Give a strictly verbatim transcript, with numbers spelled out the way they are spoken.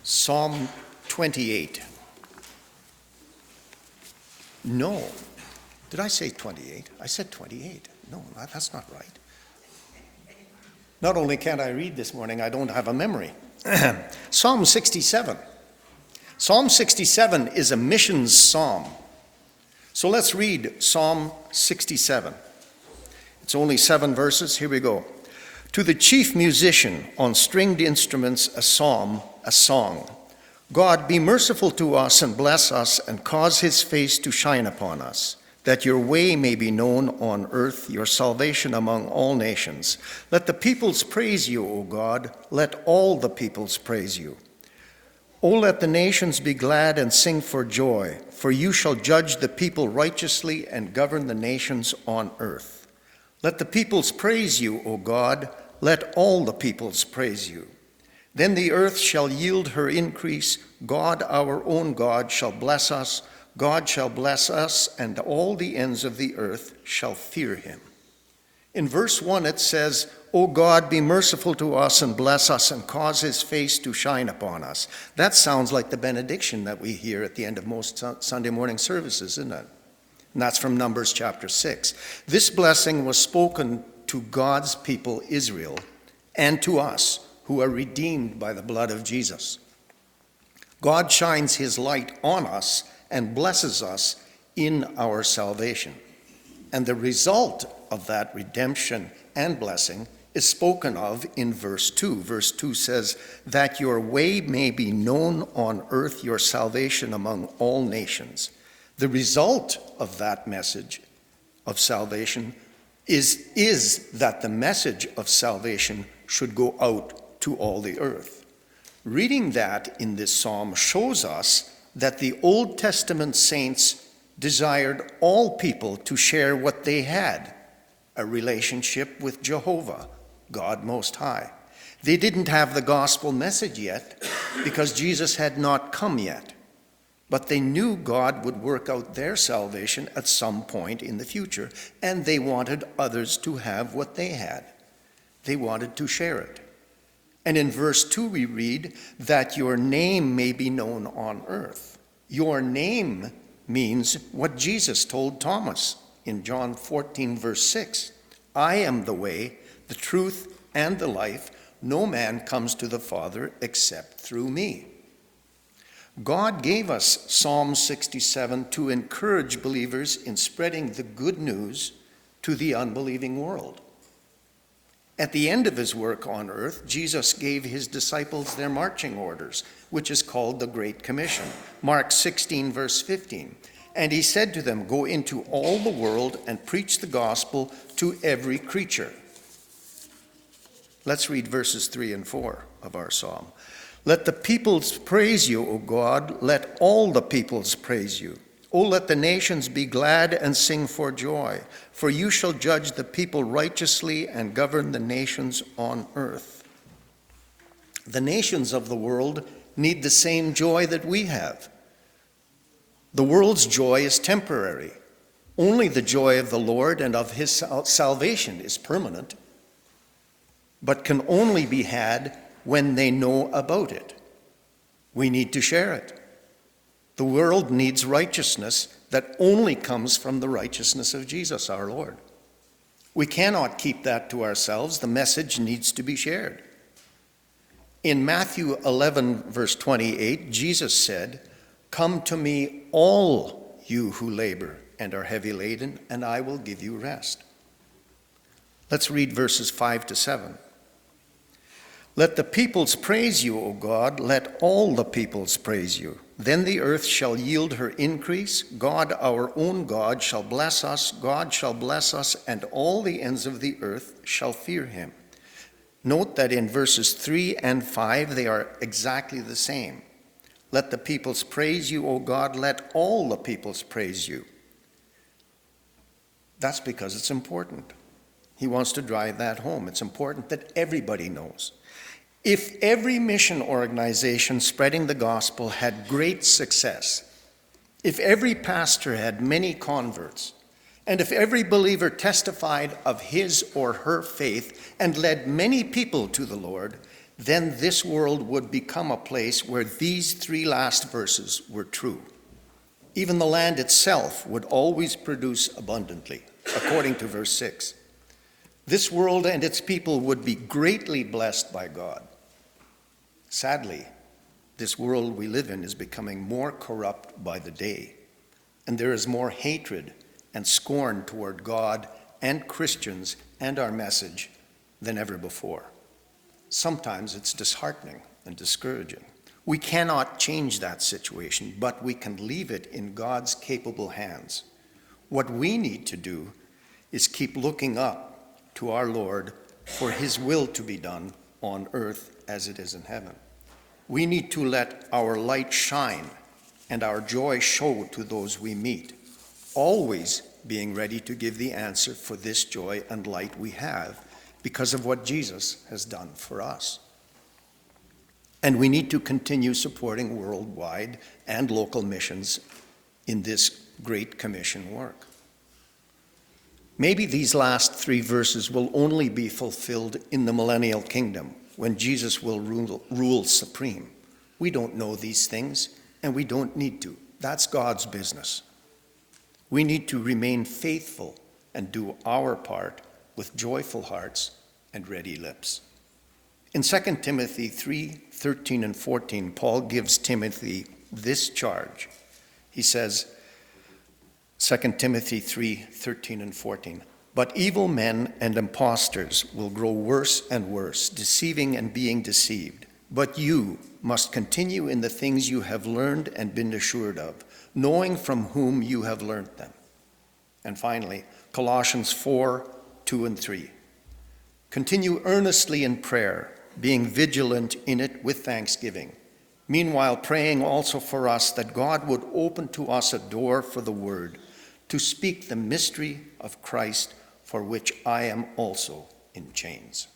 Psalm twenty-eight. No. Did I say twenty-eight? I said twenty-eight. No, that's not right. Not only can't I read this morning, I don't have a memory. Psalm sixty-seven. Psalm sixty-seven is a missions psalm. So let's read Psalm sixty-seven. It's only seven verses. Here we go. To the chief musician on stringed instruments, a psalm, a song. God, be merciful to us and bless us and cause his face to shine upon us, that your way may be known on earth, your salvation among all nations. Let the peoples praise you, O God. Let all the peoples praise you. O let the nations be glad and sing for joy, for you shall judge the people righteously and govern the nations on earth. Let the peoples praise you, O God. Let all the peoples praise you. Then the earth shall yield her increase. God, our own God, shall bless us. God shall bless us, and all the ends of the earth shall fear him. In verse one it says, O God, be merciful to us and bless us and cause his face to shine upon us. That sounds like the benediction that we hear at the end of most Sunday morning services, isn't it? And that's from Numbers chapter six. This blessing was spoken to God's people Israel and to us who are redeemed by the blood of Jesus. God shines his light on us and blesses us in our salvation. And the result of that redemption and blessing is spoken of in verse two. Verse two says, that your way may be known on earth, your salvation among all nations. The result of that message of salvation is, is that the message of salvation should go out to all the earth. Reading that in this psalm shows us that the Old Testament saints desired all people to share what they had, a relationship with Jehovah, God Most High. They didn't have the gospel message yet because Jesus had not come yet, but they knew God would work out their salvation at some point in the future, and they wanted others to have what they had. They wanted to share it. And in verse two we read, that your name may be known on earth. Your name means what Jesus told Thomas in John fourteen, verse six. I am the way, the truth, and the life. No man comes to the Father except through me. God gave us Psalm sixty-seven to encourage believers in spreading the good news to the unbelieving world. At the end of his work on earth, Jesus gave his disciples their marching orders, which is called the Great Commission. Mark sixteen, verse fifteen. And he said to them, go into all the world and preach the gospel to every creature. Let's read verses three and four of our psalm. Let the peoples praise you, O God. Let all the peoples praise you. O let the nations be glad and sing for joy, for you shall judge the people righteously and govern the nations on earth. The nations of the world need the same joy that we have. The world's joy is temporary. Only the joy of the Lord and of his salvation is permanent, but can only be had when they know about it. We need to share it. The world needs righteousness that only comes from the righteousness of Jesus, our Lord. We cannot keep that to ourselves. The message needs to be shared. In Matthew eleven, verse twenty-eight, Jesus said, come to me, all you who labor and are heavy laden, and I will give you rest. Let's read verses five to seven. Let the peoples praise you, O God. Let all the peoples praise you. Then the earth shall yield her increase. God, our own God, shall bless us. God shall bless us, and all the ends of the earth shall fear him. Note that in verses three and five, they are exactly the same. Let the peoples praise you, O God. Let all the peoples praise you. That's because it's important. He wants to drive that home. It's important that everybody knows. If every mission organization spreading the gospel had great success, if every pastor had many converts, and if every believer testified of his or her faith and led many people to the Lord, then this world would become a place where these three last verses were true. Even the land itself would always produce abundantly, according to verse six. This world and its people would be greatly blessed by God. Sadly, this world we live in is becoming more corrupt by the day, and there is more hatred and scorn toward God and Christians and our message than ever before. Sometimes it's disheartening and discouraging. We cannot change that situation, but we can leave it in God's capable hands. What we need to do is keep looking up to our Lord for his will to be done on earth as it is in heaven. We need to let our light shine and our joy show to those we meet, always being ready to give the answer for this joy and light we have because of what Jesus has done for us. And we need to continue supporting worldwide and local missions in this Great Commission work. Maybe these last three verses will only be fulfilled in the millennial kingdom when Jesus will rule, rule supreme. We don't know these things, and we don't need to. That's God's business. We need to remain faithful and do our part with joyful hearts and ready lips. In Second Timothy three, thirteen and fourteen, Paul gives Timothy this charge. He says, Second Timothy three, thirteen and fourteen, "But evil men and impostors will grow worse and worse, deceiving and being deceived. But you must continue in the things you have learned and been assured of, knowing from whom you have learned them." And finally, Colossians four, two and three. "Continue earnestly in prayer, being vigilant in it with thanksgiving. Meanwhile, praying also for us that God would open to us a door for the word, to speak the mystery of Christ, for which I am also in chains."